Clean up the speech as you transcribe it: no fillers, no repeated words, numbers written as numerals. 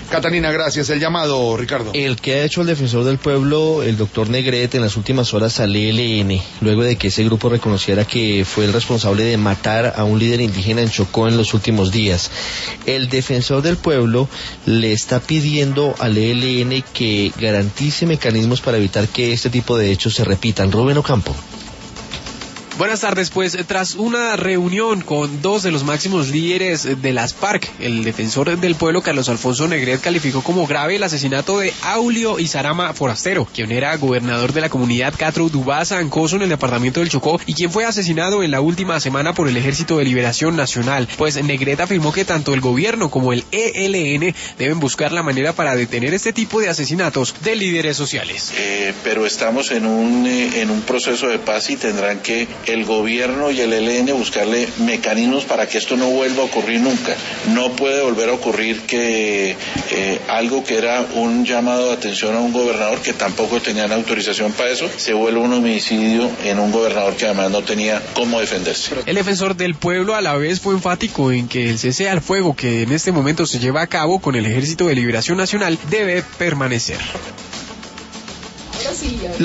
Catalina, gracias. El llamado, Ricardo. El que ha hecho el defensor del pueblo, el doctor Negrete, en las últimas horas al ELN, luego de que ese grupo reconociera que fue el responsable de matar a un líder indígena en Chocó en los últimos días. El defensor del pueblo le está pidiendo al ELN que garantice mecanismos para evitar que este tipo de hechos se repitan. Rubén Ocampo. Buenas tardes, pues tras una reunión con dos de los máximos líderes de las FARC, el defensor del pueblo Carlos Alfonso Negret calificó como grave el asesinato de Aulio Izarama Forastero, quien era gobernador de la comunidad Catro Dubasa Ancoso en el departamento del Chocó y quien fue asesinado en la última semana por el Ejército de Liberación Nacional. Pues Negret afirmó que tanto el gobierno como el ELN deben buscar la manera para detener este tipo de asesinatos de líderes sociales. Pero estamos en un proceso de paz y tendrán que el gobierno y el ELN buscarle mecanismos para que esto no vuelva a ocurrir nunca. No puede volver a ocurrir que algo que era un llamado de atención a un gobernador que tampoco tenían autorización para eso, se vuelva un homicidio en un gobernador que además no tenía cómo defenderse. El defensor del pueblo a la vez fue enfático en que el cese al fuego que en este momento se lleva a cabo con el Ejército de Liberación Nacional debe permanecer.